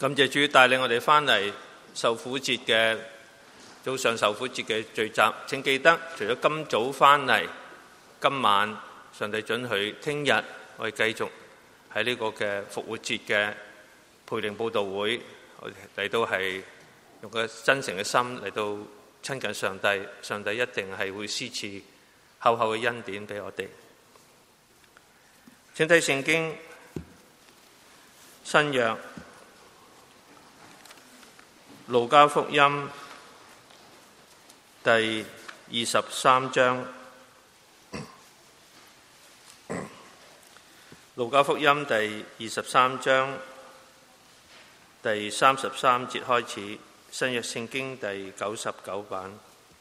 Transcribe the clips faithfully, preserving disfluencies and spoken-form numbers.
感謝主帶領我哋翻嚟受苦節嘅早上受苦節嘅聚集。請記得，除咗今早翻嚟，今晚上帝准許聽日我哋繼續喺呢個嘅復活節嘅培靈佈道會，我哋嚟到係用個真誠嘅心嚟到親近上帝。上帝一定係會施賜厚厚嘅恩典俾我哋。請睇聖經新約路加福音第二十三章，路加福音第二十三章第三十三節開始，新約聖經第九十九版。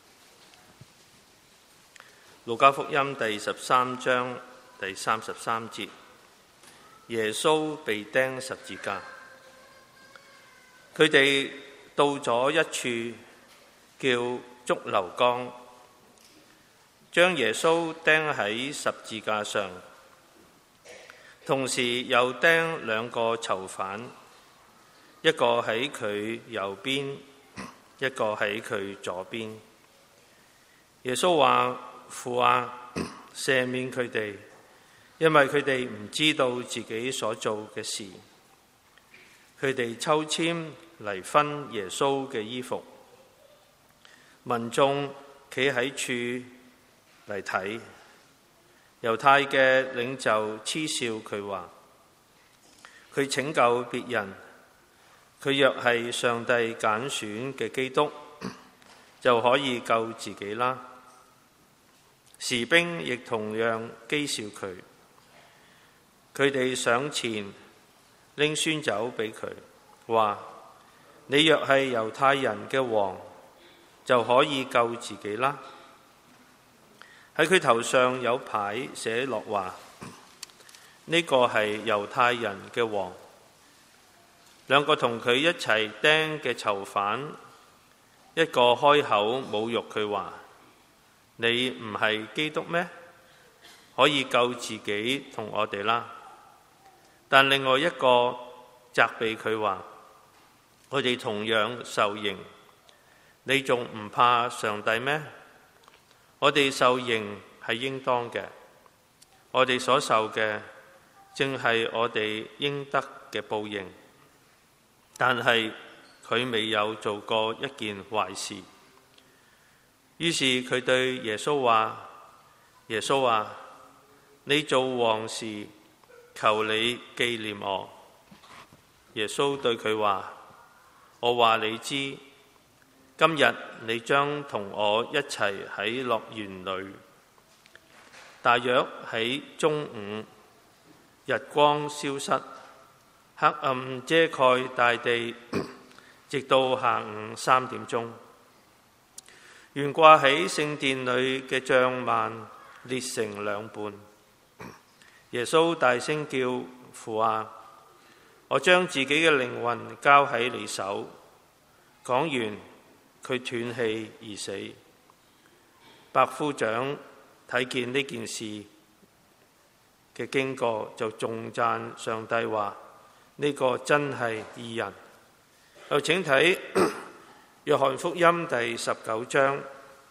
路加福音第二十三章第三十三節，耶穌被釘十字架。佢哋到咗一處叫髑髏江，將耶穌釘喺十字架上，同時又釘兩個囚犯，一個喺佢右邊，一個喺佢左邊。耶穌話：父啊，赦免佢哋，因為佢哋唔知道自己所做嘅事。佢哋抽籤嚟分耶穌嘅衣服，民眾企喺處嚟睇。猶太嘅領袖嗤笑佢話：佢拯救別人，佢若係上帝揀選嘅基督，就可以救自己啦。士兵亦同樣譏笑佢，佢哋上前拎酸酒俾佢，話：你若係猶太人嘅王，就可以救自己啦。喺佢頭上有牌寫落話：呢個係猶太人嘅王。兩個同佢一齊釘嘅囚犯，一個開口侮辱佢話：你唔係基督咩？可以救自己同我哋啦。但另外一個責備佢話：我哋同樣受刑，你仲唔怕上帝咩？我哋受刑係應當嘅，我哋所受嘅正係我哋應得嘅報應。但係佢未有做過一件壞事。於是佢對耶穌話：耶穌啊，你做王時，求你紀念我。耶穌對佢話：我話你知，今日你將同我一齊喺樂園裏。大約喺中午，日光消失，黑暗遮蓋大地，直到下午三點鐘。懸掛喺聖殿裏嘅帳幔裂成兩半。耶穌大聲叫：父啊，我將自己嘅靈魂交喺你手。講完，佢斷氣而死。百夫長睇見呢件事嘅經過，就頌讚上帝話：呢個真係義人。又請睇約翰福音第十九章。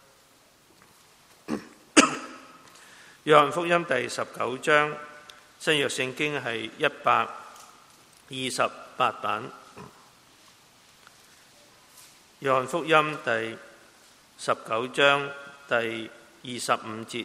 約翰福音第十九章，新約聖經係一百二十八版。約翰福音第十九章第二十五節，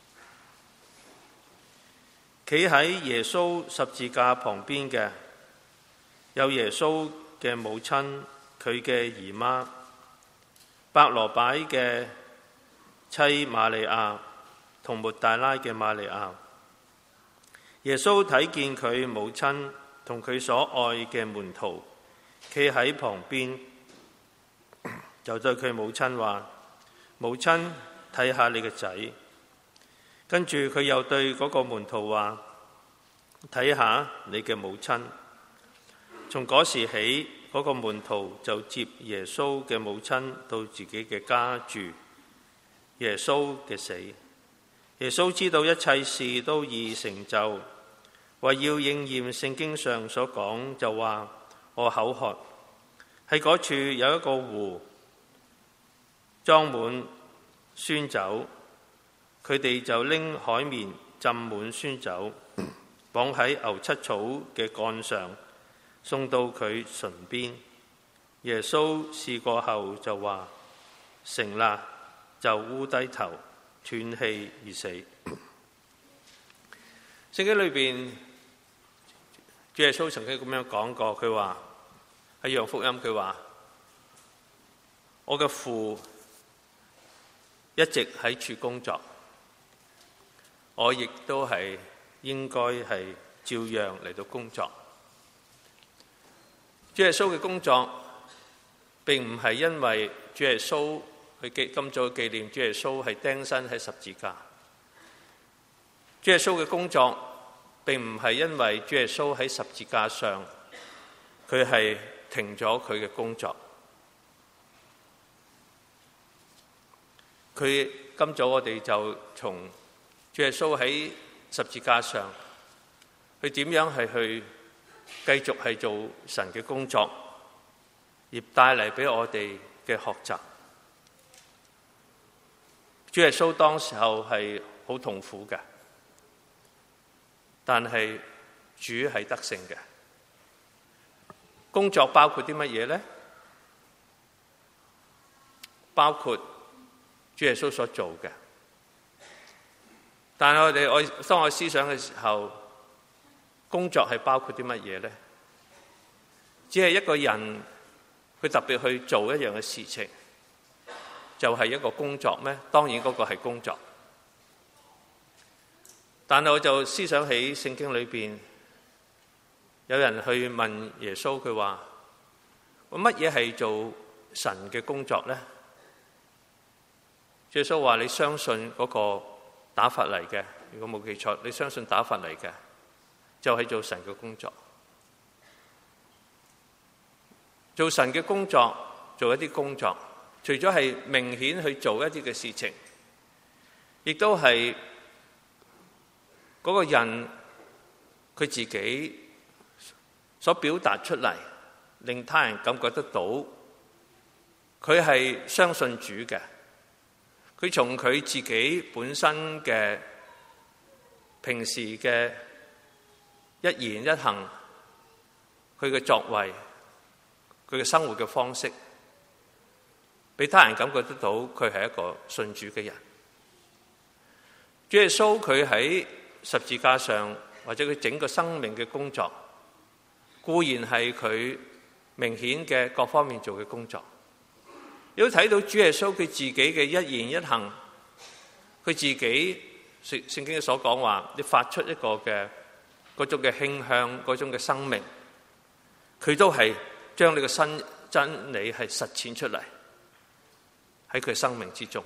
企喺耶穌十字架旁邊嘅有耶穌嘅母親，佢嘅姨媽，伯羅擺嘅妻瑪利亞同抹大拉嘅瑪利亞。耶穌睇見佢母親同佢所愛嘅門徒企喺旁邊，就對佢母親話：母親，睇下你嘅仔。跟住佢又對嗰個門徒話：睇下你嘅母親。從嗰時起，嗰個門徒就接耶穌嘅母親到自己嘅家住。耶穌嘅死，耶穌知道一切事都已成就，為要應驗聖經上所講，就話： 我口渴。喺嗰處有一個湖，裝滿酸酒，佢哋就拎海綿浸滿酸酒，綁喺牛膝草嘅幹上，送到佢唇邊。耶穌試過後就話：成啦，就烏低頭斷氣而死。聖經裏邊，主耶穌曾經咁樣講過，佢話喺約翰福音，佢話：我嘅父一直喺處工作，我亦都係應該係照樣嚟到工作。主耶穌嘅工作並唔係因為主耶穌去記今早紀念主耶穌係釘身喺十字架。主耶穌嘅工作並唔係因為主耶穌喺十字架上佢係停咗佢嘅工作。佢今早我哋就從主耶穌喺十字架上，佢點樣係去繼續係做神嘅工作，而帶嚟俾我哋嘅學習。主耶穌當時候係好痛苦嘅，但係主係得勝嘅。工作包括啲乜嘢呢？包括主耶穌所做嘅。但係我哋我當我思想嘅時候，工作係包括啲乜嘢呢？只係一個人佢特別去做一樣嘅事情，就係一個工作咩？當然嗰個係工作。但係我就思想起聖經裏邊有人去問耶穌，佢話：乜嘢係做神嘅工作呢？耶穌話：你相信嗰個打發嚟嘅，如果冇記錯，你相信打發嚟嘅就係做神嘅工作。做神嘅工作，做一啲工作，除咗係明顯去做一啲嘅事情，亦都係嗰個人佢自己所表達出嚟，令他人感覺得到佢係相信主嘅。佢從佢自己本身嘅平時嘅一言一行，佢嘅作為，佢嘅生活嘅方式，俾他人感覺得到佢係一個信主嘅人。主耶穌佢喺十字架上，或者佢整個生命嘅工作，固然係佢明顯嘅各方面做嘅工作。你都睇到主耶穌佢自己嘅一言一行，佢自己聖經所講話，你發出一個嘅嗰種嘅馨香，嗰種嘅生命，佢都係將呢個新真理係實踐出嚟喺佢生命之中。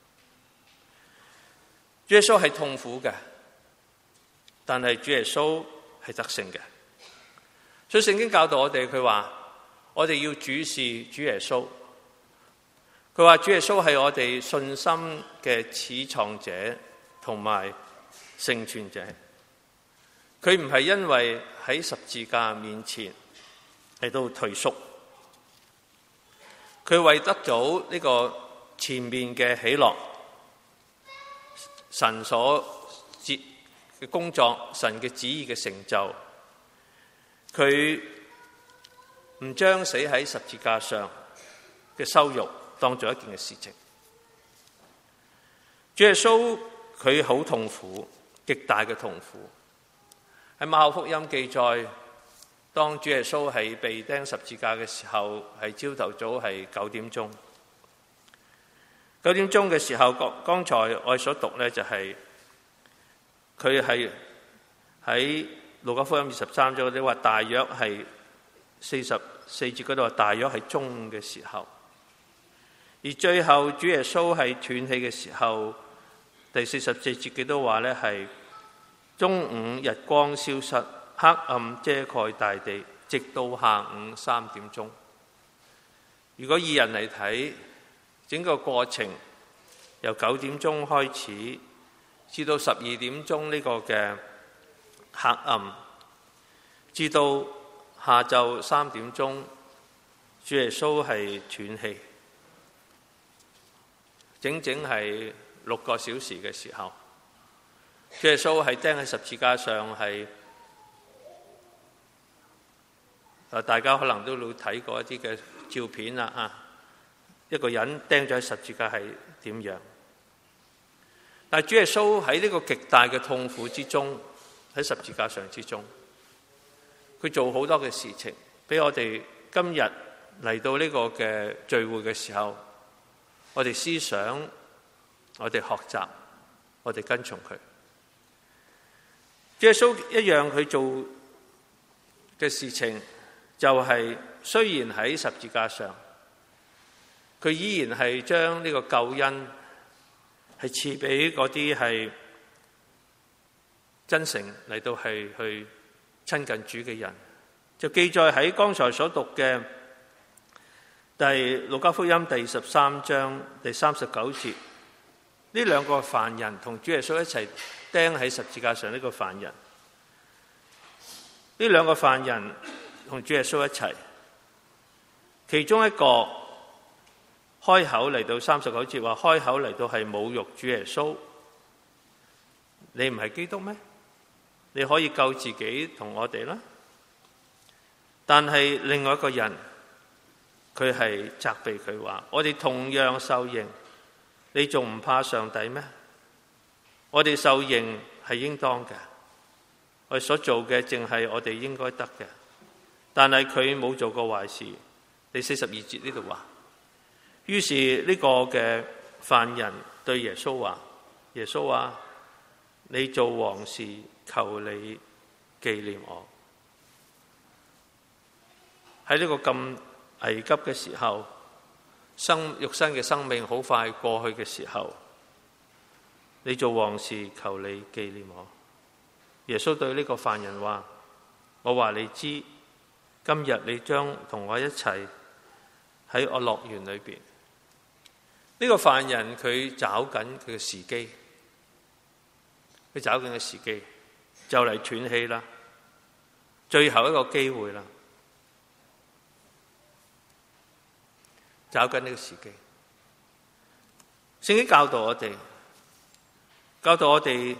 主耶穌係痛苦嘅，但係主耶穌係得勝嘅。所以聖經教導我哋，佢話我哋要主視主耶穌。佢話主耶穌係我哋信心嘅始創者同埋成全者。佢唔係因為喺十字架面前嚟到退縮，佢為得到呢個前面嘅喜樂，神所接嘅工作，神嘅旨意嘅成就，佢唔將死喺十字架上嘅羞辱當做一件嘅事情。主耶穌佢好痛苦，極大嘅痛苦。喺馬可福音記載，當主耶穌係被釘十字架嘅時候，係朝頭早係九點鐘。九點鐘嘅時候，剛才我所讀呢，就係佢係喺路加福音二十三章，你話大約係四十四節嗰度，大約係中午嘅時候。而最後主耶穌係斷氣嘅時候，第四十四節嘅都話呢係中午日光消失，黑暗遮蓋大地，直到下午三點鐘。如果以人嚟睇，整個過程由九點鐘開始，至到十二點鐘呢個嘅黑暗，至到下晝三點鐘，主耶穌係斷氣，整整係六個小時嘅時候，主耶穌係釘喺十字架上，係大家可能都會睇過一啲嘅照片啦啊！一個人釘咗喺十字架係點樣？但係主耶穌喺呢個極大嘅痛苦之中，喺十字架上之中，佢做好多嘅事情，俾我哋今日嚟到呢個嘅聚會嘅時候，我哋思想，我哋學習，我哋跟從佢。主耶穌一樣佢做嘅事情，就係雖然喺十字架上，佢依然係將呢個救恩係賜俾嗰啲係真誠嚟到係去親近主嘅人。就記載喺剛才所讀嘅第路加福音第十三章第三十九節，呢兩個犯人同主耶穌一齊釘喺十字架上。呢個犯人，呢兩個犯人同主耶穌一齊，其中一個開口嚟到三十九節話，開口嚟到係侮辱主耶穌。你唔係基督咩？你可以救自己同我哋啦。但係另外一個人，佢係責備佢話，我哋同樣受刑，你仲唔怕上帝咩？我哋受刑係應當嘅，我哋所做嘅淨係我哋應該得嘅。但係佢冇做過壞事。第四十二節呢度話，於是呢個嘅犯人對耶穌話，耶穌話，你做王事，求你紀念我。喺呢個咁危急嘅時候，生肉身嘅生命好快過去嘅時候，你做王事，求你紀念我。耶穌對呢個犯人話，我話你知，今日你將同我一齊喺我樂園裏邊。呢個犯人佢找緊佢嘅時機，佢找緊嘅時機就嚟斷氣啦，最後一個機會啦，找緊呢個時機。聖經教導我哋，教導我哋，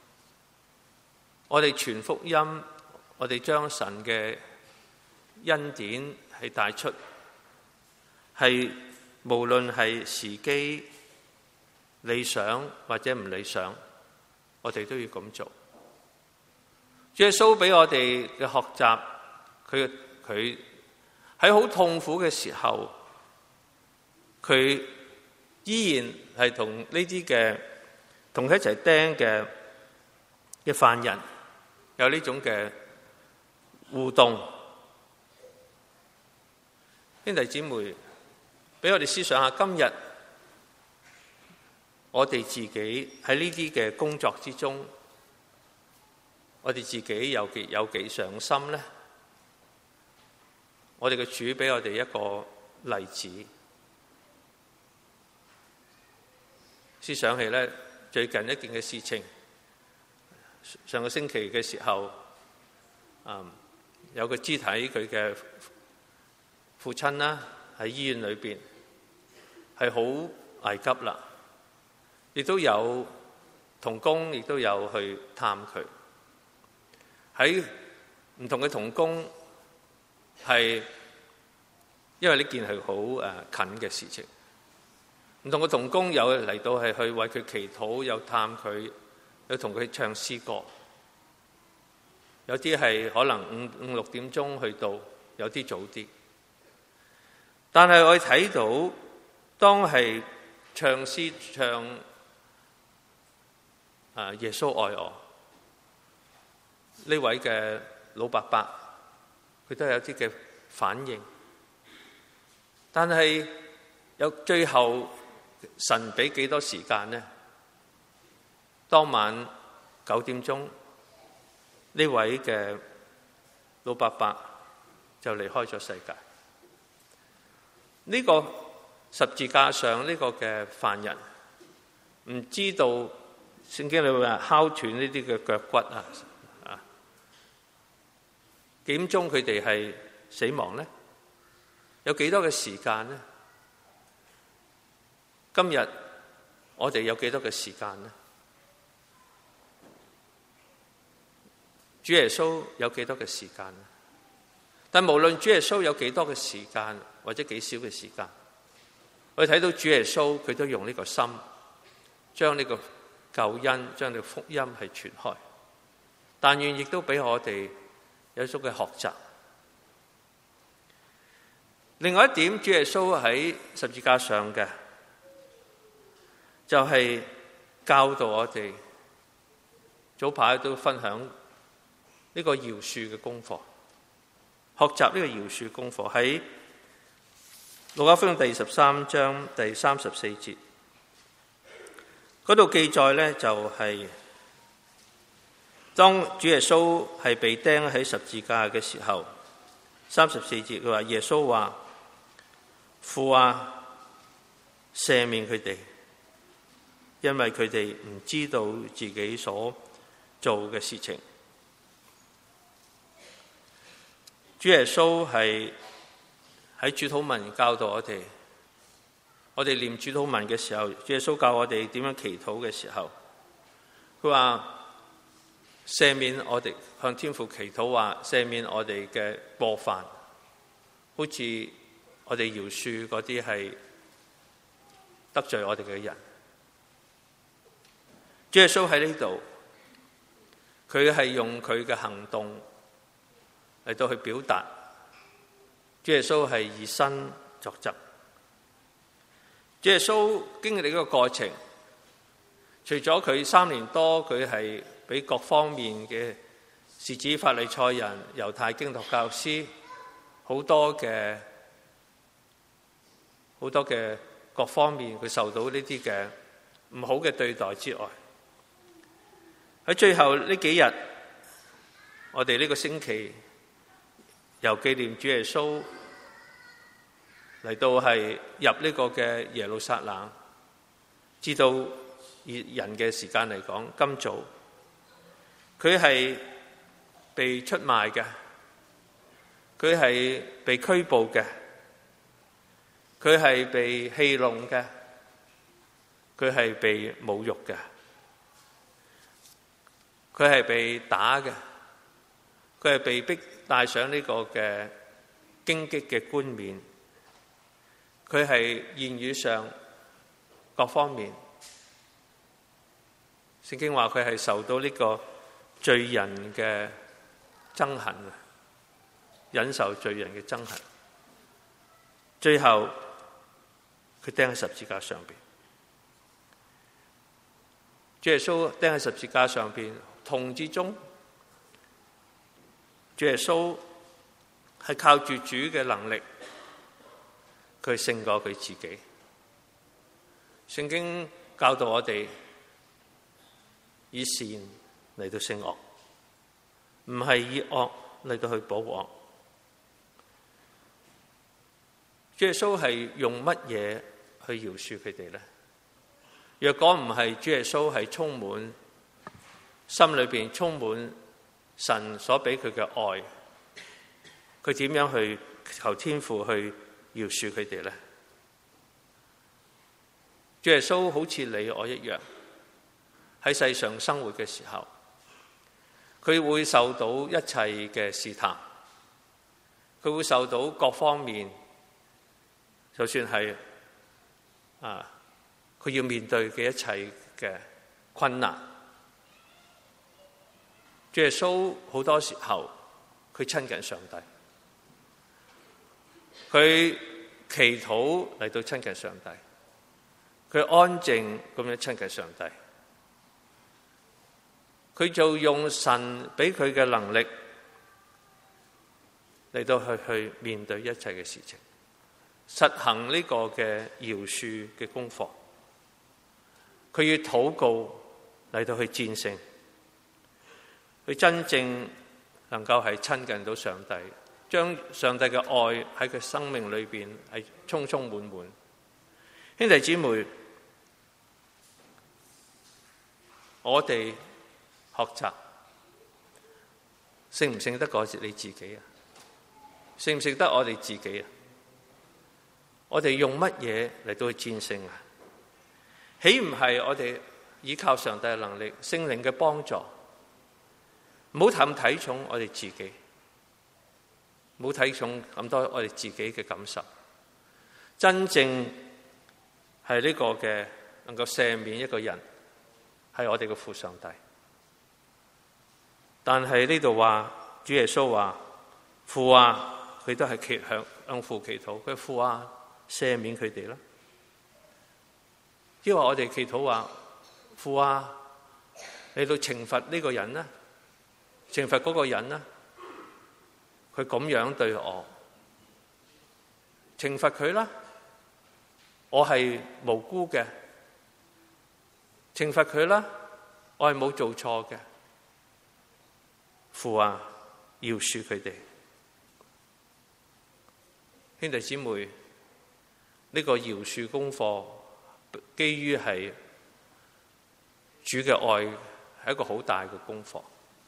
我哋傳福音，我哋將神嘅恩典係帶出，係無論係時機理想或者唔理想，我哋都要咁做。主耶穌俾我哋嘅學習，佢佢喺好痛苦嘅時候，佢依然係同呢啲嘅同佢一齊釘嘅嘅犯人有呢種嘅互動。兄弟姊妹，俾我哋思想下，今日我哋自己喺呢啲嘅工作之中，我哋自己有幾有幾上心呢？我哋嘅主俾我哋一個例子。思想起咧，最近一件嘅事情，上個星期嘅時候，嗯，有個肢體佢嘅父親啦，喺醫院裏邊係好危急啦，亦都有同工，亦都有去探佢。喺唔同嘅同工係，因為呢件係好誒近嘅事情，唔同嘅同工有嚟到係去為佢祈禱，有探佢，有同佢唱詩歌，有啲係可能五五六點鐘去到，有啲早啲。但係我睇到，當係唱詩唱啊耶穌愛我呢位嘅老伯伯，佢都有啲嘅反應。但係有最後神俾幾多時間呢？當晚九點鐘，呢位嘅老伯伯就離開咗世界。呢個十字架上呢個嘅犯人，唔知道聖經裏面話敲斷呢啲嘅腳骨啊啊點鐘佢哋係死亡呢？有幾多嘅時間呢？今日我哋有幾多嘅時間呢？主耶穌有幾多嘅時間呢？但無論主耶穌有幾多嘅時間或者幾少嘅時間，我哋睇到主耶穌佢都用呢個心將呢個救恩、將呢個福音係傳開。但願亦都俾我哋有足嘅學習。另外一點，主耶穌喺十字架上嘅就係教導我哋，早排都分享呢個饒恕嘅功課，學習呢個饒恕功課喺路加福音第十三章第三十四節嗰度記載呢，就係、是、當主耶穌係被釘喺十字架嘅時候，三十四節佢話耶穌話：父啊，赦免佢哋，因為佢哋唔知道自己所做嘅事情。主耶穌係喺主禱文教導我哋，我哋念主禱文嘅時候，主耶穌教我哋點樣祈禱嘅時候，佢話赦免我哋，向天父祈禱話赦免我哋嘅過犯，好似我哋饒恕嗰啲係得罪我哋嘅人。主耶穌喺呢度，佢係用佢嘅行動嚟到去表達，主耶穌係以身作則。主耶穌經歷呢個過程，除咗佢三年多佢係俾各方面嘅士子、法利賽人、猶太經學教師好多嘅好多嘅各方面佢受到呢啲嘅唔好嘅對待之外，喺最後呢幾日，我哋呢個星期由紀念主耶穌嚟到係入呢個嘅耶路撒冷，至到以人嘅時間嚟講，今早佢係被出賣嘅，佢係被拘捕嘅，佢係被戲弄嘅，佢係被侮辱嘅，佢係被打嘅，佢係被逼戴上呢個嘅荊棘嘅冠冕，佢係言語上各方面，聖經話佢係受到呢個罪人嘅憎恨，忍受罪人嘅憎恨，最後佢釘喺十字架上邊。主耶穌釘喺十字架上邊，痛之中，主耶穌係靠住主嘅能力，佢勝過佢自己。聖經教導我哋以善嚟到勝惡，唔係以惡嚟到去補惡。主耶穌係用乜嘢去饒恕佢哋呢？若果唔係主耶穌係充滿心裏邊充滿神所俾佢嘅愛，佢點樣去求天父去饒恕佢哋呢？主耶穌好似你我一樣，喺世上生活嘅時候，佢會受到一切嘅試探，佢會受到各方面，就算係啊，佢要面對嘅一切嘅困難。主耶穌好多時候佢親近上帝，佢祈禱嚟到親近上帝，佢安靜咁樣親近上帝，佢就用神俾佢嘅能力嚟到去去面對一切嘅事情，實行呢個嘅饒恕嘅功課。佢要禱告嚟到去戰勝，佢真正能夠係親近到上帝，將上帝嘅愛喺佢生命裏邊係充充滿滿。兄弟姊妹，我哋學習勝唔勝得過你自己啊？勝唔勝得我哋自己啊？我哋用乜嘢嚟到去戰勝啊？豈唔係我哋依靠上帝嘅能力、聖靈嘅幫助？唔好咁睇重我哋自己，唔好睇重咁多我哋自己嘅感受。真正係呢個嘅能夠赦免一個人，係我哋嘅父上帝。但係呢度話，主耶穌話父啊，佢都係祈向向父祈禱，佢父啊，赦免佢哋啦。因為我哋祈禱話父啊，你到懲罰呢個人啦，懲罰嗰個人啦，佢咁樣對我，懲罰佢啦，我係無辜嘅，懲罰佢啦，我係冇做錯嘅。父啊，饒恕佢哋。兄弟姊妹，呢個饒恕功課基於係主嘅愛，係一個好大嘅功課。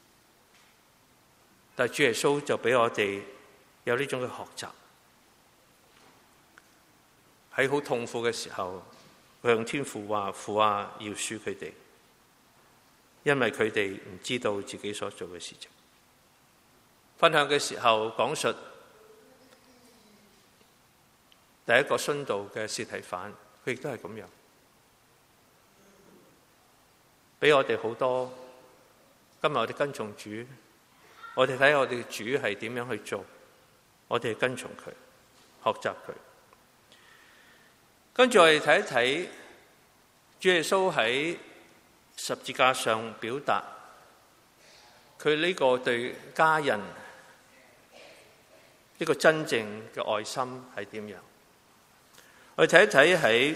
但係主耶穌就俾我哋有呢種嘅學習，喺好痛苦嘅時候，向天父話：父啊，饒恕佢哋，因為佢哋唔知道自己所做嘅事情。分享嘅時候講述第一個殉道嘅司提反，佢亦都係咁樣，俾我哋好多。今日我哋跟從主，我哋睇我哋嘅主係點樣去做，我哋跟從佢，學習佢。跟住我哋睇一睇主耶穌喺十字架上表達佢呢個對家人呢個真正嘅愛心係點樣。我哋睇一睇喺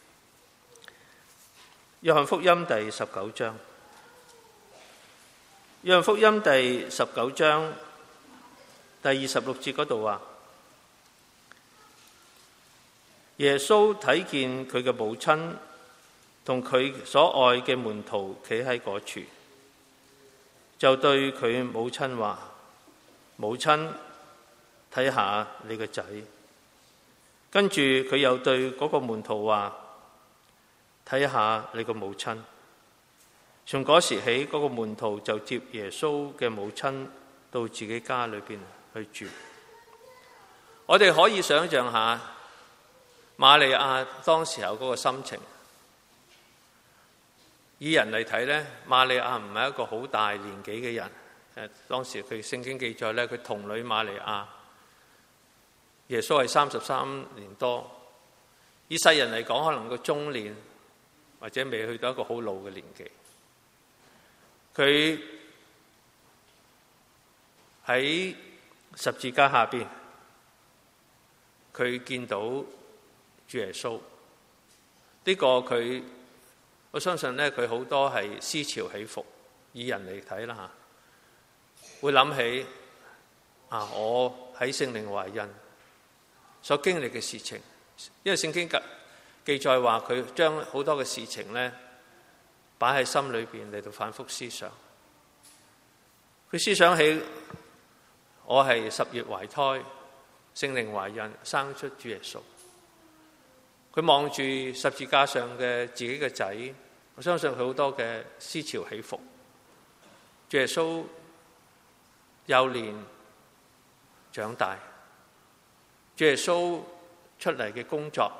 約翰福音第十九章，約翰福音第十九章第二十六節嗰度話，耶穌睇見佢嘅母親同佢所愛嘅門徒企喺嗰處，就對佢母親話：母親，睇下你個仔。跟住佢又對嗰個門徒話：睇下你個母親。從嗰時起，嗰個門徒就接耶穌嘅母親到自己家裏邊去住。我哋可以想象下瑪利亞當時候嗰個心情。以人嚟睇呢，瑪利亞唔係一個好大年紀嘅人。誒，當時佢聖經記載呢，佢童女瑪利亞，耶穌係三十三年多。以世人嚟講，可能個中年或者未去到一個好老嘅年紀。佢喺十字架下邊，佢見到主耶穌。呢個佢，我相信呢，佢好多係思潮起伏。以人嚟睇啦嚇，會諗起啊，我喺聖靈懷孕所經歷嘅事情。因為聖經記載話，佢將好多嘅事情呢擺喺心裏邊嚟到反覆思想。佢思想起我係十月懷胎，聖靈懷孕生出主耶穌。佢望住十字架上嘅自己嘅仔，我相信佢好多嘅思潮起伏。主耶穌幼年長大，主耶穌出嚟嘅工作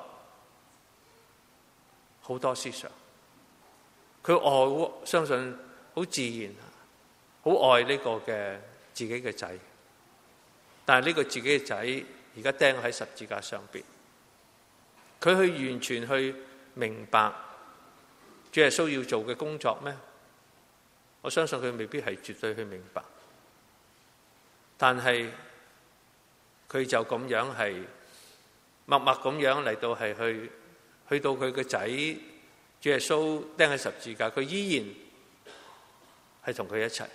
好多思想。佢愛，相信好自然，好愛呢個嘅自己嘅仔。但係呢個自己嘅仔而家釘喺十字架上邊，佢去完全去明白主耶穌要做嘅工作咩？我相信佢未必係絕對去明白，但係佢就咁樣係默默咁樣嚟到係去去到佢嘅仔主耶穌釘喺十字架，佢依然係同佢一齊。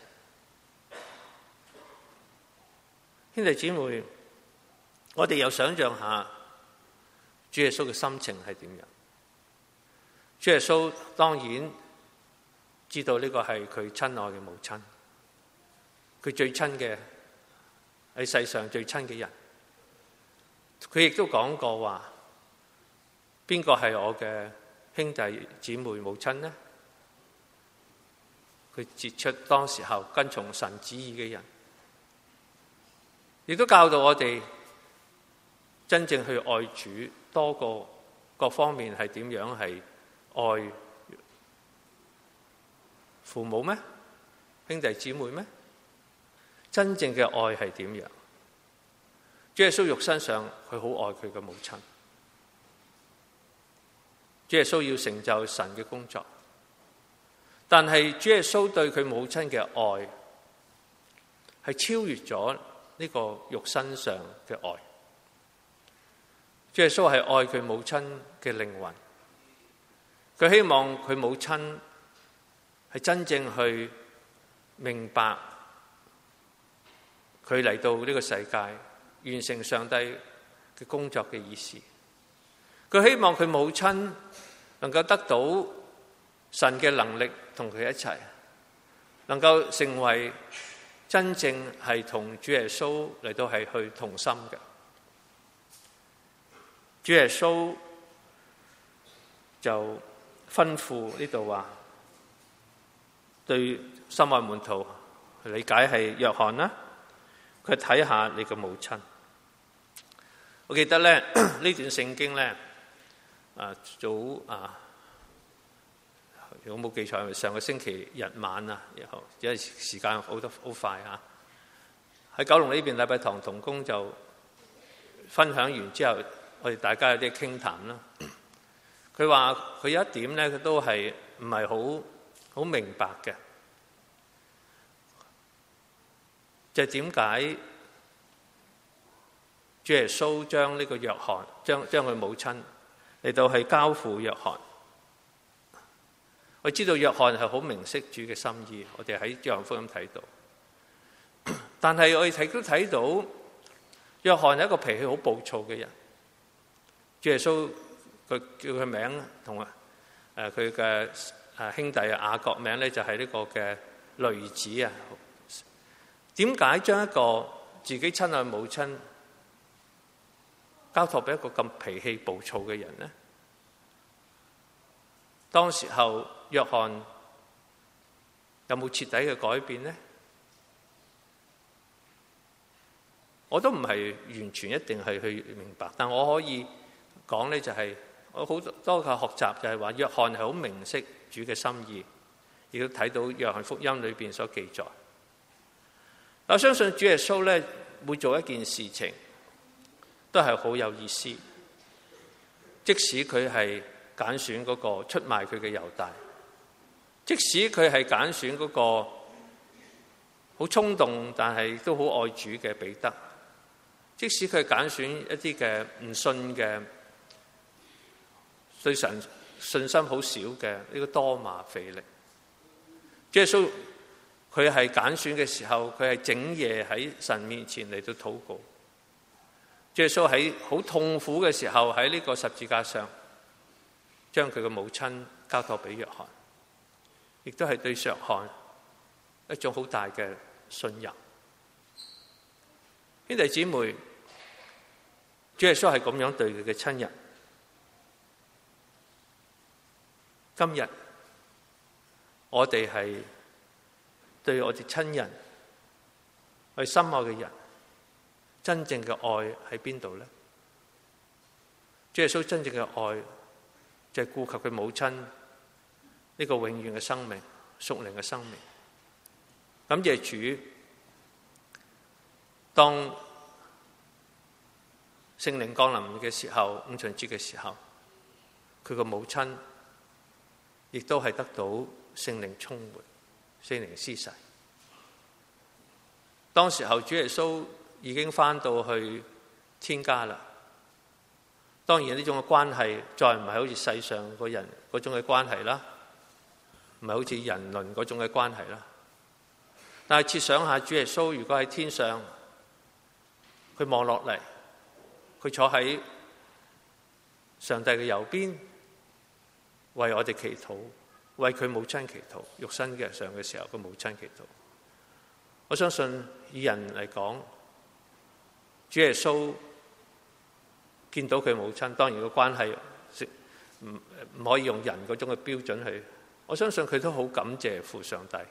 兄弟姊妹，我哋又想象下主耶穌嘅心情係點樣？主耶穌當然知道呢個係佢親愛嘅母親， 佢最親嘅喺世上最親嘅人。佢亦都講過話，邊個係我嘅兄弟姊妹母親呢？佢指出當時候跟從神旨意嘅人，亦都教導我哋真正去愛主多過各方面係點樣係愛父母咩？兄弟姊妹咩？真正嘅愛係點樣？主耶穌肉身上佢好愛佢嘅母親，主耶穌要成就神嘅工作，但係主耶穌對佢母親嘅愛係超越咗呢個肉身上嘅愛。主耶穌係愛佢母親嘅靈魂，佢希望佢母親係真正去明白佢嚟到呢個世界完成上帝嘅工作嘅意思。佢希望佢母親能夠得到神嘅能力同佢一齊，能夠成為真正係同主耶穌嚟到係去同心嘅。主耶穌就吩咐呢度話，對心愛門徒理解係約翰啦，佢睇下你嘅母親。我記得咧呢段聖經咧，啊早啊，如果冇記錯，上個星期日晚啊，因為時間好得好快啊。喺九龍呢邊禮拜堂同工就分享完之後，我哋大家有啲傾談啦。佢話佢有一點咧，佢都係唔係好好明白嘅，就係點解主耶穌將呢個約翰，將將佢母親嚟到係交付約翰。我知道約翰係好明晰主嘅心意，我哋喺約翰福音睇到。但係我哋睇都睇到，約翰係一個脾氣好暴躁嘅人。主耶穌佢叫佢名同啊誒佢嘅誒兄弟雅各名咧，就係呢個嘅雷子啊。點解將一個自己親愛母親交託俾一個咁脾氣暴躁嘅人呢？當時候約翰有冇徹底嘅改變呢？我都唔係完全一定係去明白，但我可以講呢，就係我好多嘅學習就係話約翰係好明晰主嘅心意，亦都睇到約翰福音裏邊所記載。我相信主耶穌咧會做一件事情，都係好有意思。即使佢係揀選嗰個出賣佢嘅猶大，即使佢係揀選嗰個好衝動但係都好愛主嘅彼得，即使佢係揀選一啲嘅唔信嘅、對神信心好少嘅呢個多馬腓力，主耶穌佢係揀選嘅時候，佢係整夜喺神面前嚟到禱告。主耶穌喺好痛苦嘅時候，喺呢個十字架上，將佢嘅母親交託俾約翰，亦都係對約翰一種好大嘅信任。兄弟姊妹，主耶穌係咁樣對佢嘅親人。今日我哋係對我哋親人，我哋心愛嘅人，真正嘅愛喺邊度呢？主耶穌真正嘅愛就係顧及佢母親呢個永遠嘅生命、屬靈嘅生命。感謝主，當聖靈降臨嘅時候，五旬節嘅時候，佢個母親亦都係得到聖靈充滿、聖靈施洗。當時候主耶穌已經返到去天家啦。當然呢種嘅關係再唔係好似世上個人嗰種嘅關係啦，唔係好似人倫嗰種嘅關係啦。但係設想下主耶穌如果喺天上，佢望落嚟，佢坐喺上帝嘅右邊，為我哋祈禱，為佢母親祈禱，肉身嘅上嘅時候，佢母親祈禱。 我相信以人嚟講，主耶穌見到佢母親，當然個關係唔唔可以用人嗰種嘅標準去。我相信佢都好感謝父上帝，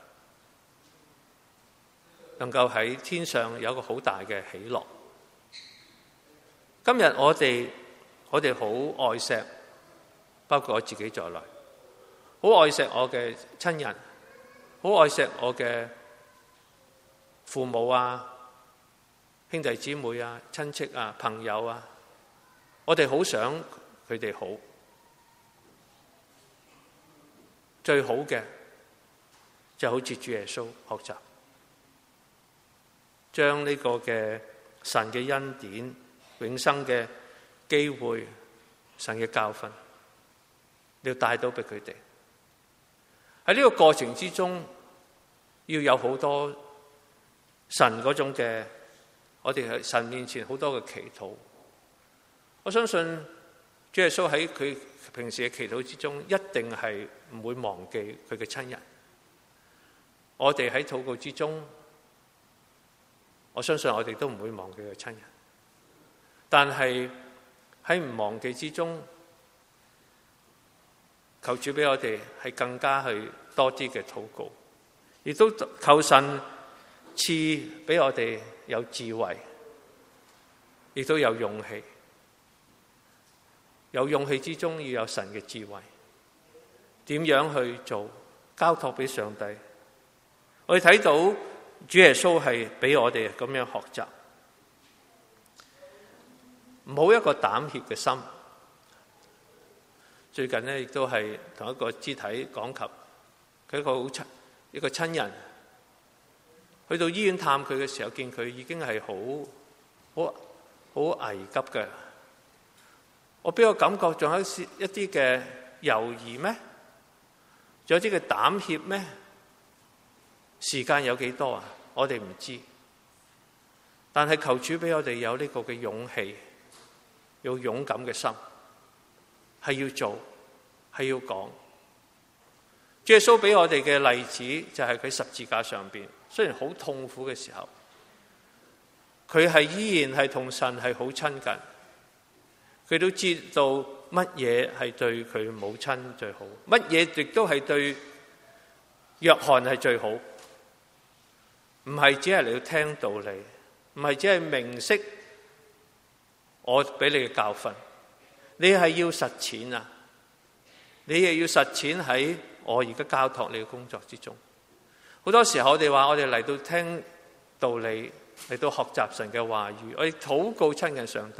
能夠喺天上有一個好大嘅喜樂。今日我哋我哋好愛錫，包括我自己在內，好愛錫我嘅親人，好愛錫我嘅父母啊、兄弟姊妹啊、親戚啊、朋友啊，我哋好想佢哋好。最好嘅就好似主耶穌學習，將呢個嘅神嘅恩典、永生嘅機會、神嘅教訓，你要帶到俾佢哋。喺呢個過程之中，要有好多神嗰種嘅，我哋喺神面前好多嘅祈禱。我相信主耶穌喺佢平時嘅祈禱之中，一定係唔會忘記佢嘅親人。我哋喺禱告之中，我相信我哋都唔會忘記佢嘅親人。但係喺唔忘記之中，求主俾我哋係更加去多啲嘅禱告，亦都求神賜俾我哋有智慧，亦都有勇氣。有勇氣之中要有神嘅智慧，點樣去做，交託俾上帝。我哋睇到主耶穌係俾我哋咁樣學習，唔好一個膽怯嘅心。最近呢，亦都係同一個肢體講及佢一個好親一個親人，去到醫院探佢嘅時候，見佢已經係好好好危急嘅。我俾我感覺仲有一啲嘅猶豫咩？仲有啲嘅膽怯咩？時間有幾多啊？我哋唔知。但係求主俾我哋有呢個嘅勇氣，有勇敢嘅心，係要做，係要講。主耶穌俾我哋嘅例子就係佢十字架上邊，雖然好痛苦嘅時候，佢係依然係同神係好親近。佢都知道乜嘢係對佢母親最好，乜嘢亦都係對約翰係最好。唔係只係嚟到聽道理，唔係只係明識我俾你嘅教訓，你係要實踐啊！你亦要實踐喺我而家交託你嘅工作之中。好多時候我哋話我哋嚟到聽道理，嚟到學習神嘅話語，我哋禱告親近上帝。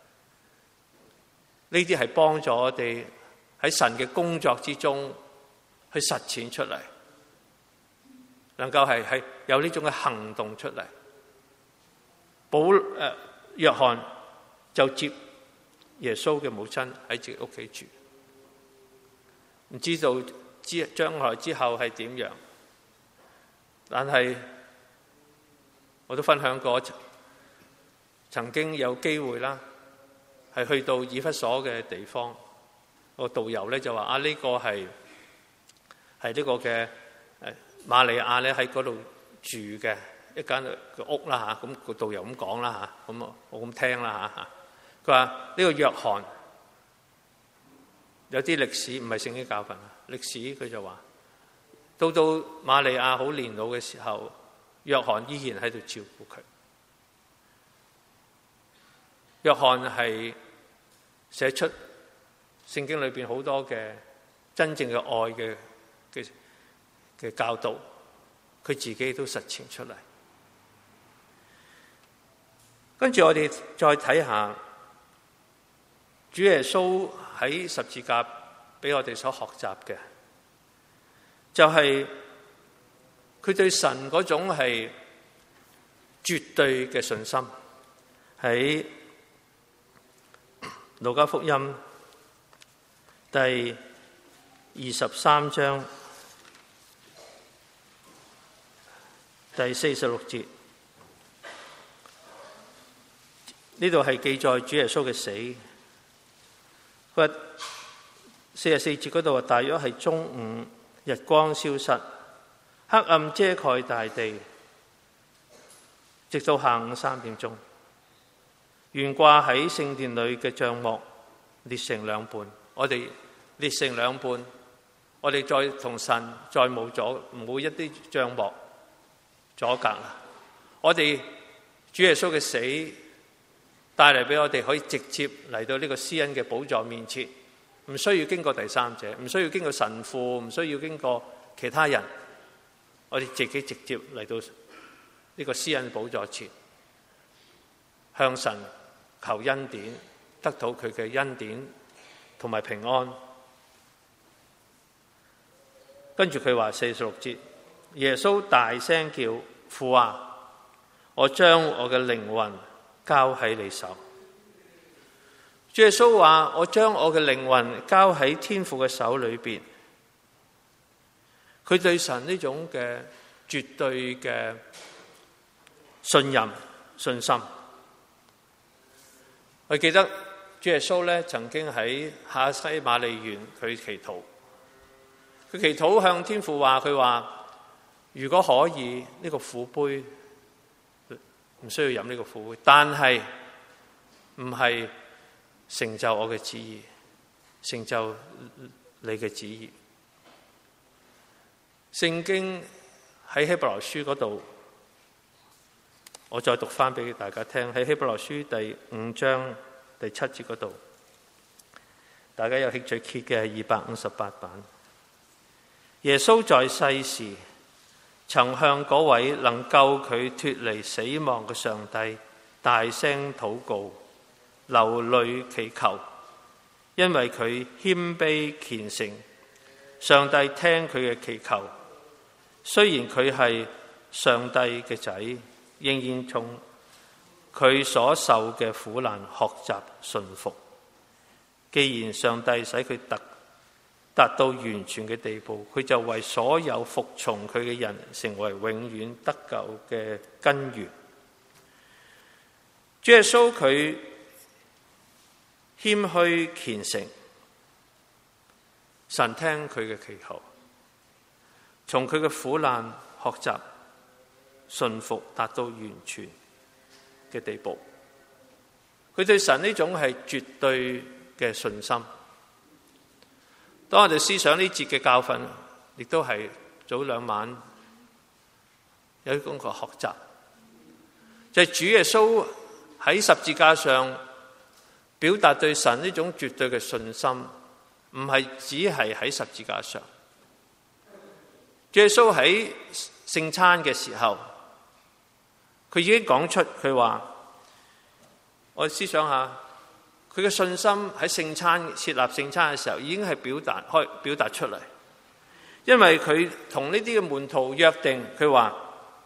呢啲係幫助我哋喺神嘅工作之中去實踐出嚟，能夠係係有呢種嘅行動出嚟。保誒約翰就接耶穌嘅母親喺自己屋企住，唔知道之將來之後係點樣，但係我都分享過，曾經有機會啦。係去到以弗所嘅地方，個導遊咧就話啊，呢、這個係係呢個嘅誒瑪利亞咧喺嗰度住嘅一間嘅屋啦嚇，咁、那個導遊咁講啦嚇，咁我咁聽啦嚇。佢話呢個約翰有啲歷史唔係聖經教訓啊，歷史佢就話到到瑪利亞好年老嘅時候，約翰依然喺度照顧佢。約翰係寫出聖經裏邊好多嘅真正嘅愛嘅嘅嘅教導，佢自己都實踐出嚟。跟住我哋再睇下主耶穌喺十字架俾我哋所學習嘅，就係佢對神嗰種係絕對嘅信心。喺路加福音第二十三章第四十六節，呢度係記載主耶穌嘅死。佢話四十四節嗰度話，大約係中午，日光消失，黑暗遮蓋大地， 直到下午三點鐘，懸掛喺聖殿裏嘅帳幕裂成兩半，我哋裂成兩半，我哋再同神再冇咗冇一啲帳幕阻隔啦。我哋主耶穌嘅死帶嚟俾我哋可以直接嚟到呢個施恩嘅寶座面前，唔需要經過第三者，唔需要經過神父，唔需要經過其他人，我哋自己直接嚟到呢個施恩寶座前，向神求恩典，得到佢嘅恩典同埋平安。跟住佢話四十六節，耶穌大聲叫：父啊，我將我嘅靈魂交喺你手。主耶穌話：我將我嘅靈魂交喺天父嘅手裏邊。佢對神呢種嘅絕對嘅信任、信心。我記得主耶穌咧曾經喺客西馬尼園佢祈禱，佢祈禱向天父話：佢話如果可以，呢、這個苦杯唔需要飲呢個苦杯，但係唔係成就我嘅旨意，成就你嘅旨意。聖經喺希伯來書嗰度，我再讀翻俾大家聽。喺希伯來書第五章第七節嗰度，大家有興趣揭嘅係二百五十八版。耶穌在世時，曾向嗰位能救佢脫離死亡嘅上帝大聲禱告，流淚祈求，因為佢謙卑虔誠，上帝聽佢嘅祈求。雖然佢係上帝嘅仔，仍然從佢所受嘅苦難學習順服。既然上帝使佢達達到完全嘅地步，佢就為所有服從佢嘅人成為永遠得救嘅根源。主耶穌佢謙虛虔誠，神聽佢嘅祈求，從佢嘅苦難學習順服，達到完全嘅地步。佢對神呢種係絕對嘅信心。當我哋思想呢節嘅教訓，亦都係早兩晚有一個學習，就係、是、主耶穌喺十字架上表達對神呢種絕對嘅信心，唔係只係喺十字架上。主耶穌喺聖餐嘅時候，佢已經講出佢話，我哋思想下，佢嘅信心喺聖餐設立聖餐嘅時候已經係表達開表達出嚟，因為佢同呢啲嘅門徒約定，佢話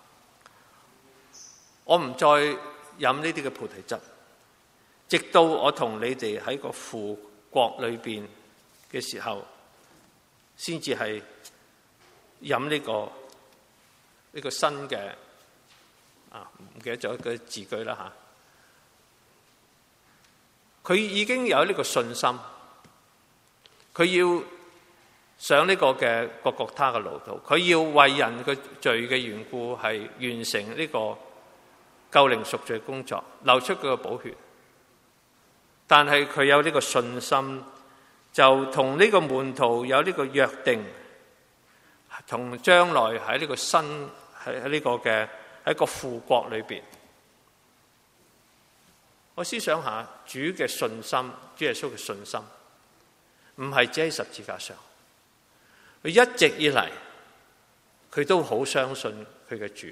我唔再飲呢啲嘅菩提汁，直到我同你哋喺個父國裏邊嘅時候，先至係飲呢個呢、這個新嘅啊，唔記得咗個字句啦吓。佢已經有呢個信心，佢要上呢個嘅各各他嘅路途，佢要為人嘅罪嘅緣故係完成呢個救靈贖罪工作，流出佢嘅寶血。但係佢有呢個信心，就同呢個門徒有呢個約定，同將來喺呢個新喺喺呢個嘅喺個父國裏邊。我思想下主嘅信心，主耶穌嘅信心，唔係只喺十字架上，佢一直以嚟佢都好相信佢嘅主。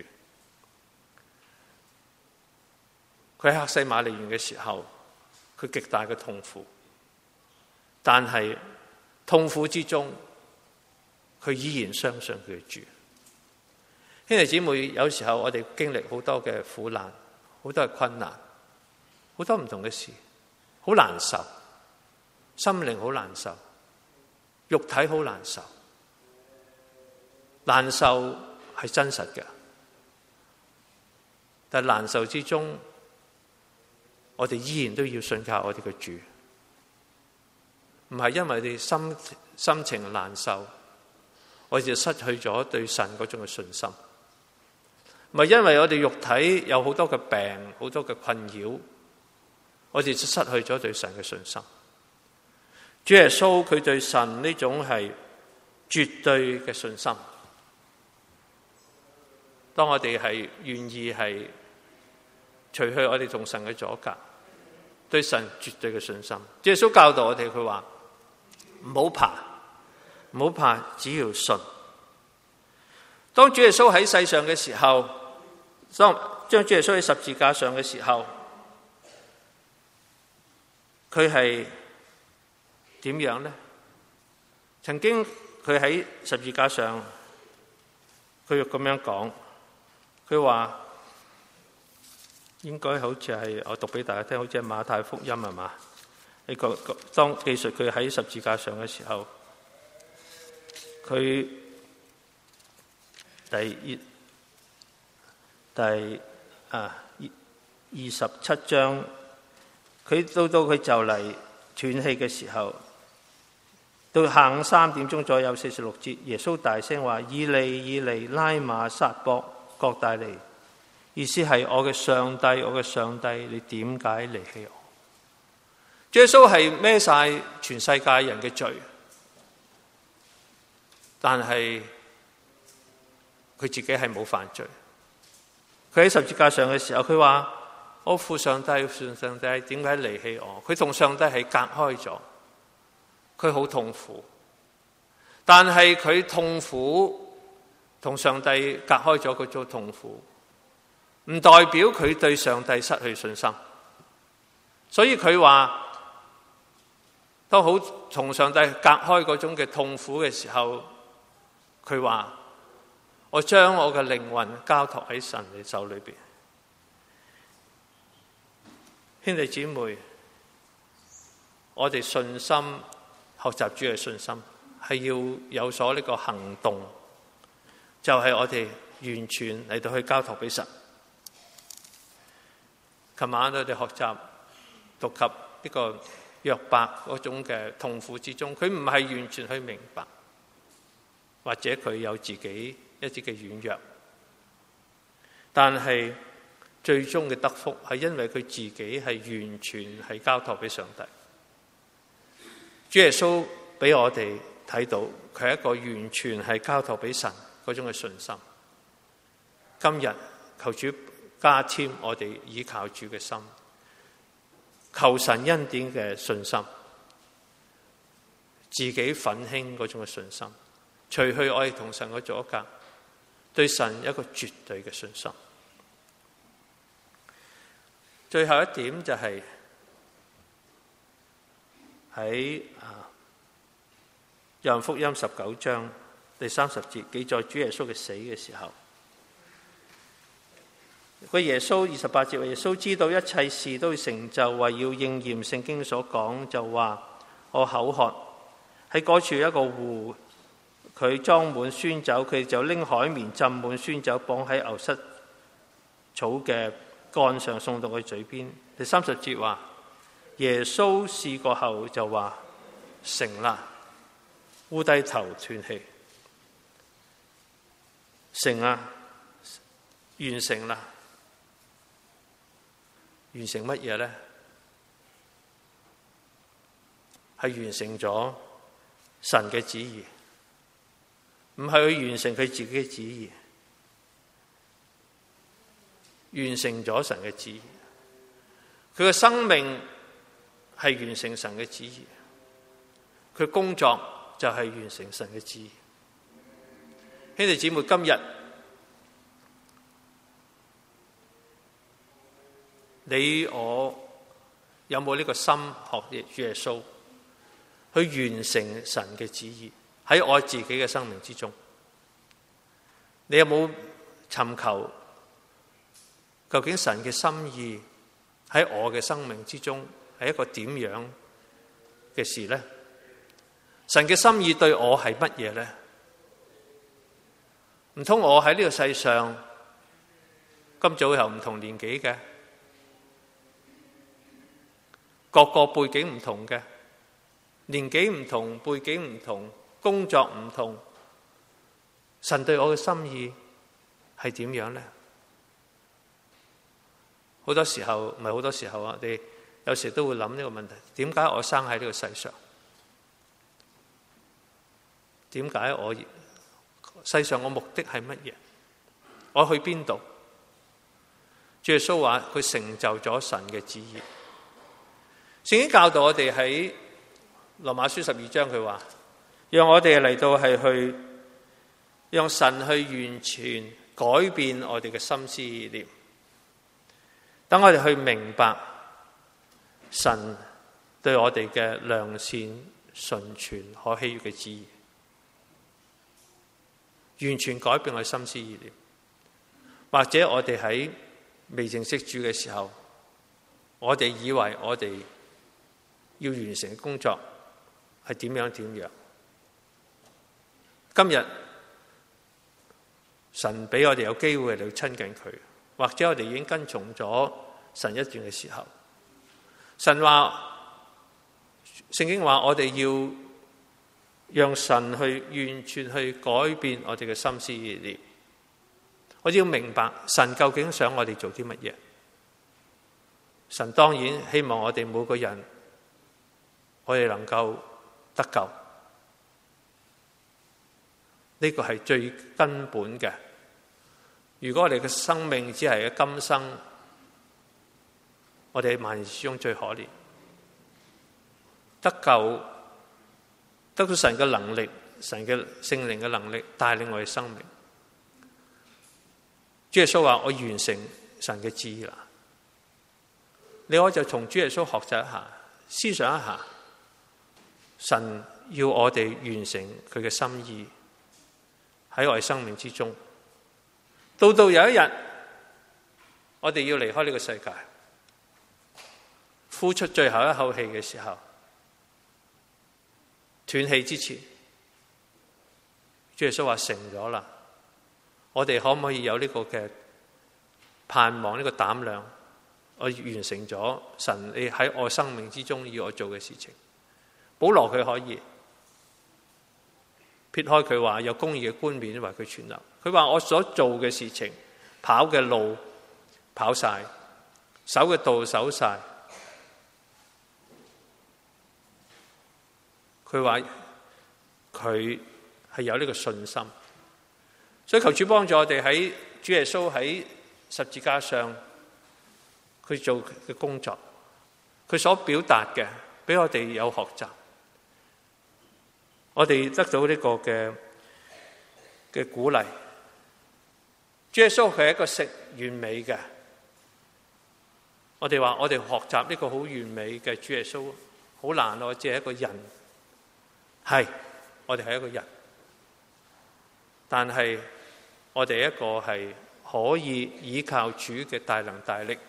佢喺客西馬尼園嘅時候，佢極大嘅痛苦，但係痛苦之中，佢依然相信佢嘅主。兄弟姊妹，有時候我哋經歷好多嘅苦難，好多嘅困難，好多唔同嘅事，好難受，心靈好難受，肉體好難受。難受係真實嘅，但係難受之中，我哋依然都要信靠我哋嘅主。唔係因為你心心情難受，我哋就失去咗對神嗰種嘅信心。 唔係因為我哋肉體有好多嘅病，好多嘅困擾，我哋就失去咗對神嘅信心。主耶穌佢對神呢種係絕對嘅信心。當我哋係願意係除去我哋同神嘅阻隔，對神絕對嘅信心。主耶穌教導我哋，佢話唔好怕，唔好怕，只要信。當主耶穌喺世上嘅時候，當將主耶穌喺十字架上嘅時候，佢係點樣呢？曾經佢喺十字架上，佢咁樣講，佢話應該好似係我讀俾大家聽，好似係馬太福音係嘛？呢個當記述佢喺十字架上嘅時候，佢第第啊二十七章，佢到到佢就嚟斷氣嘅時候，到下午三點鐘左右，四十六節，耶穌大聲話：以利以利拉馬撒伯各大利，意思係我嘅上帝，我嘅上帝，你點解離棄我？耶穌係孭晒全世界人嘅罪，但係佢自己係冇犯罪。佢喺十字架上嘅時候，佢話：我父上帝，父上帝，點解離棄我？佢同上帝係隔開咗，佢好痛苦。但係佢痛苦同上帝隔開咗嗰種痛苦，唔代表佢對上帝失去信心。所以佢話，當好同上帝隔開嗰種嘅痛苦嘅時候，佢話：我將我嘅靈魂交託喺神嘅手裏邊。兄弟姊妹，我哋信心學習主嘅信心，係要有所呢個行動，就係、是、我哋完全嚟到去交託俾神。琴晚我哋學習讀及呢個約伯嗰種嘅痛苦之中，佢唔係完全去明白，或者佢有自己一啲嘅軟弱，但係最終嘅得福係因為佢自己係完全係交託俾上帝。主耶穌俾我哋睇到佢係一個完全係交託俾神嗰種嘅信心。今日求主加添我哋倚靠主嘅心，求神恩典嘅信心，自己奮興嗰種嘅信心，除去我哋同神嘅阻隔，對神一個絕對嘅信心。最後一點就係喺啊約翰福音十九章第三十節記載主耶穌嘅死嘅時候，個耶穌二十八節，耶穌知道一切事都會成就，為要應驗聖經所講，就話我口渴。喺嗰處一個湖，佢裝滿酸酒，佢就拎海綿浸滿酸酒，綁喺牛膝草嘅杆上，送到佢嘴邊。第三十節話，耶穌試過後就話成啦，烏低頭斷氣，成啦，完成啦。完成乜嘢呢？係完成咗神嘅旨意，唔係去完成佢自己嘅旨意，完成咗神嘅旨意。佢嘅生命係完成神嘅旨意，佢工作就係完成神嘅旨意。兄弟姊妹，今日你我有冇呢個心學主耶穌去完成神嘅旨意喺我自己嘅生命之中？你有冇尋求究竟神嘅心意喺我嘅生命之中係一個點樣嘅事呢？神嘅心意對我係乜嘢呢？唔通我喺呢個世上今早又唔同年紀嘅，各個背景唔同嘅，年紀唔同，背景唔同，工作唔同，神對我嘅心意係點樣呢？ 好多時候唔係好多時候，我哋有時都會諗呢個問題：點解我生喺呢個世上？點解我世上我目的係乜嘢？我去邊度？主耶穌話佢成就咗神嘅旨意。聖經教導我哋喺羅馬書十二章，佢話讓我哋嚟到係去讓神去完全改變我哋嘅心思意念，等我哋去明白神對我哋嘅良善、純全、可喜悅嘅旨意，完全改變我哋心思意念。或者我哋喺未認識主嘅時候，我哋以為我哋要完成嘅工作係點樣點樣。今日神俾我哋有機會嚟親近佢，或者我哋已經跟從咗神一段嘅時候，神話聖經話我哋要讓神去完全去改變我哋嘅心思意念。我哋要明白神究竟想我哋做啲乜嘢。神當然希望我哋每個人我哋能夠得救，呢個係最根本嘅。如果我哋嘅生命只係嘅今生，我哋喺萬人之中最可憐。得救得到神嘅能力，神嘅聖靈嘅能力帶領我哋生命。主耶穌話：我完成神嘅旨意啦。你我就從主耶穌學習一下，思想一下，神要我哋完成佢嘅心意喺我哋生命之中。到到有一日，我哋要離開呢個世界，呼出最後一口氣嘅時候，斷氣之前，主耶穌話成咗啦。我哋可唔可以有呢個嘅盼望，呢個膽量，我完成咗神你喺我生命之中要我做嘅事情？保羅佢可以撇開佢話有公義嘅冠冕為佢存留，佢話我所做嘅事情，跑嘅路跑晒，守嘅道守晒。佢話佢係有呢個信心。所以求主幫助我哋喺主耶穌喺十字架上佢做嘅工作，佢所表達嘅，俾我哋有學習，我哋得到呢個嘅嘅鼓勵。主耶穌佢係一個食完美嘅，我哋話我哋學習呢個好完美嘅主耶穌好難，我只係一個人，係我哋係一個人，但係我哋一個係可以依靠主嘅大能大力，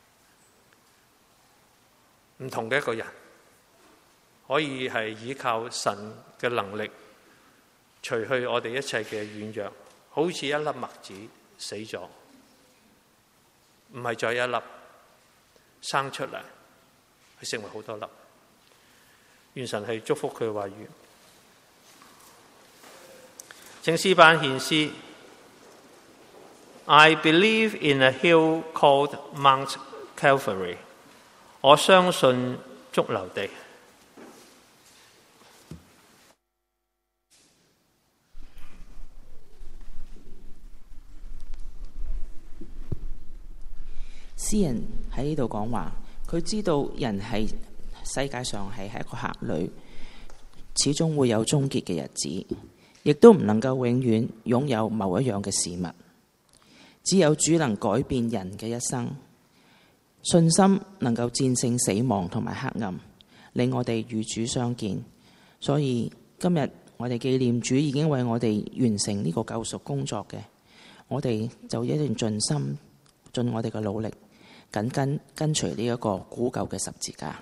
唔同嘅一個人，可以係依靠神嘅能力，除去我哋一切嘅軟弱，好似一粒麥子死咗，唔係再一粒生出嚟，係成為好多粒。願神係祝福佢嘅話語。請詩班獻詩。I believe in a hill called Mount Calvary。我相信髑髏地。 詩人喺呢度講話，佢知道人喺世界上係喺一個客旅，始終會有終結嘅日子，亦都唔能夠永遠擁有某一樣嘅事物。只有主能改變人嘅一生，信心能夠戰勝死亡同埋黑暗，令我哋與主相見。所以今日我哋紀念主已經為我哋完成呢個救贖工作嘅，我哋就一定盡心盡我哋嘅努力，緊跟跟隨呢一個古舊嘅十字架。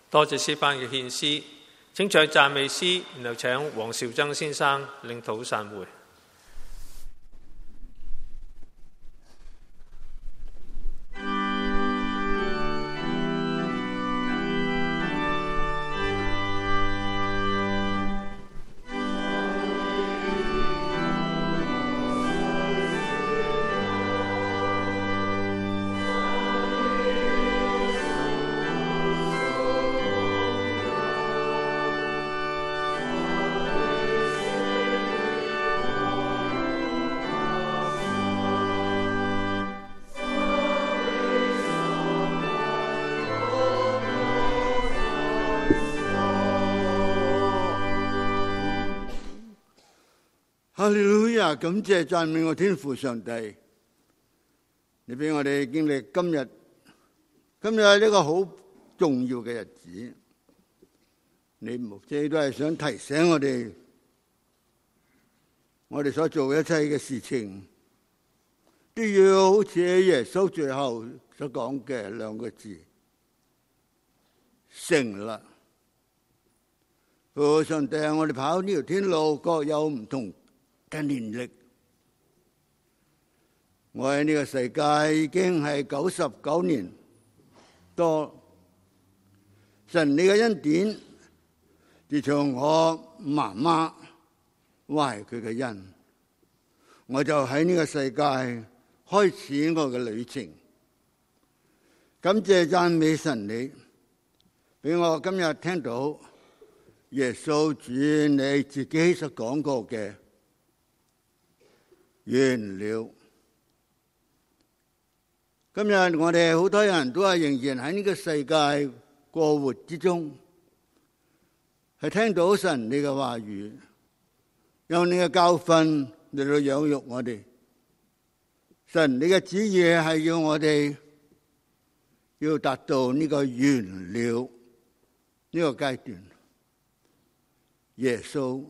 多謝詩班嘅獻詩，請唱讚美詩，然後請黃兆曾先生領禱散會。 哈利路亞！感謝讚美我天父上帝，你俾我哋經歷今日，今日係呢個好重要嘅日子。你目的都係想提醒我哋，我哋所做嘅一切嘅事情，都要好似耶穌最後所講嘅兩個字：成啦。父上帝，我哋跑呢條天路各有唔同嘅年歷，我喺呢個世界已經係九十九年多。神你嘅恩典，自從我媽媽懷佢嘅恩，我就喺呢個世界開始我嘅旅程。感謝讚美神你，俾我今日聽到耶穌主你自己所講過嘅完了。今日我哋好多人都係仍然喺呢個世界過活之中，係聽到神你嘅話語，用你嘅教訓嚟到養育我哋。神你嘅旨意係要我哋要達到呢個完了呢個階段。耶穌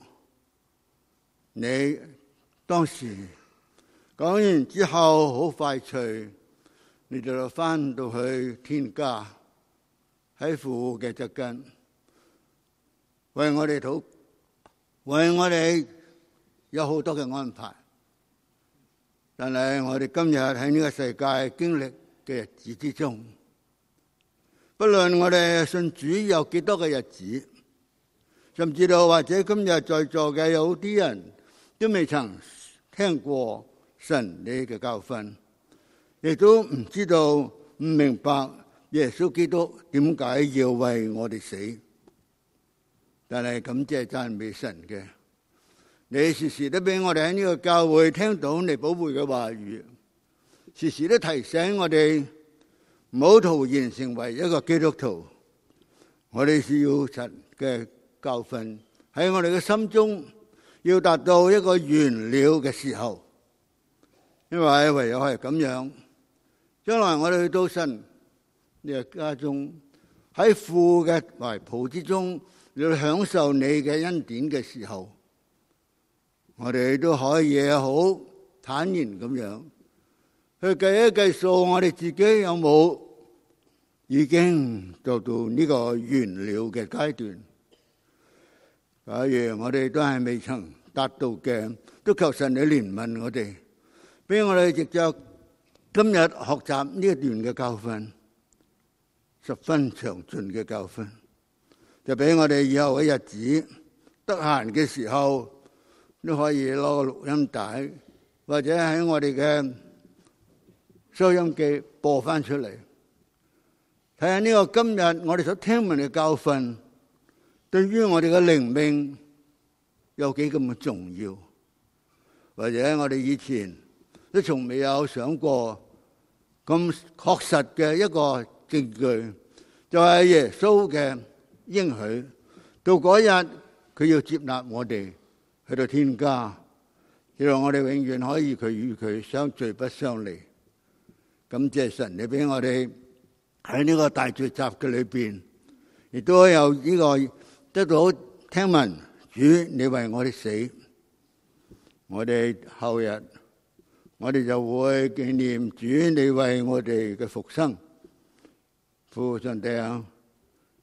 你當時講完之後，好快脆，你就翻到去天家，喺父嘅側跟，為我哋禱，為我哋有好多嘅安排。但係我哋今日喺呢個世界經歷嘅日子之中，不論我哋信主有幾多嘅日子，甚至到或者今日在座嘅有啲人都未曾聽過神你嘅教訓，亦都唔知道、唔明白耶穌基督點解要為我哋死。但係感謝讚美神嘅，你時時都俾我哋喺呢個教會聽到你寶貝嘅話語，時時都提醒我哋唔好徒然成為一個基督徒。我哋需要神嘅教訓喺我哋嘅心中，要達到一個完了嘅時候。因為唯有係咁樣，將來我哋去到神呢個家中，喺父嘅懷抱之中，要享受你嘅恩典嘅時候，我哋都可以好坦然咁樣去計一計數，我哋自己有冇已經做到呢個完了嘅階段。假如我哋都係未曾達到嘅，都求神你憐憫我哋，俾我哋藉着今日學習呢一段嘅教訓，十分詳盡嘅教訓，就俾我哋以後嘅日子得閒嘅時候都可以攞個錄音帶，或者喺我哋嘅收音機播翻出嚟，睇下呢個今日我哋所聽聞嘅教訓對於我哋嘅靈命有幾咁嘅重要，或者我哋以前都從未有想過咁確實嘅一個證據，就係耶穌嘅應許，到嗰日佢要接納我哋去到天家，讓我哋永遠可以佢與佢相聚不相離。感謝神，你俾我哋喺呢個大聚集嘅裏邊，亦都有呢個得到聽聞主你為我哋死，我哋後日我哋就會紀念主你為我哋嘅復生。父上帝啊，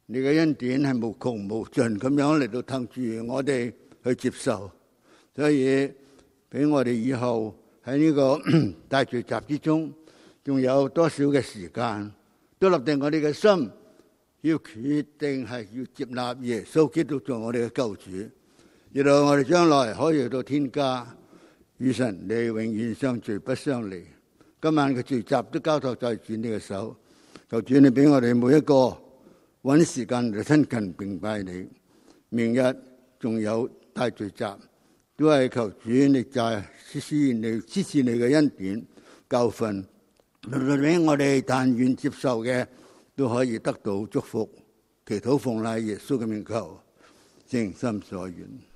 你嘅恩典係無窮無盡咁樣嚟到撐住我哋去接受，所以俾我哋以後喺呢個大聚集之中，仲有多少嘅時間，都立定我哋嘅心，要決定係要接納耶穌基督做我哋嘅救主，直到我哋將來可以去到天家，與神你永遠相聚不相離。今晚嘅聚集都交託在主你嘅手，求主你俾我哋每一個揾時間嚟親近敬拜你。明日仲有大聚集，都係求主你再施施你施施你嘅恩典教訓，俾我哋但願接受嘅都可以得到祝福。祈禱奉賴耶穌嘅名求，誠心所願。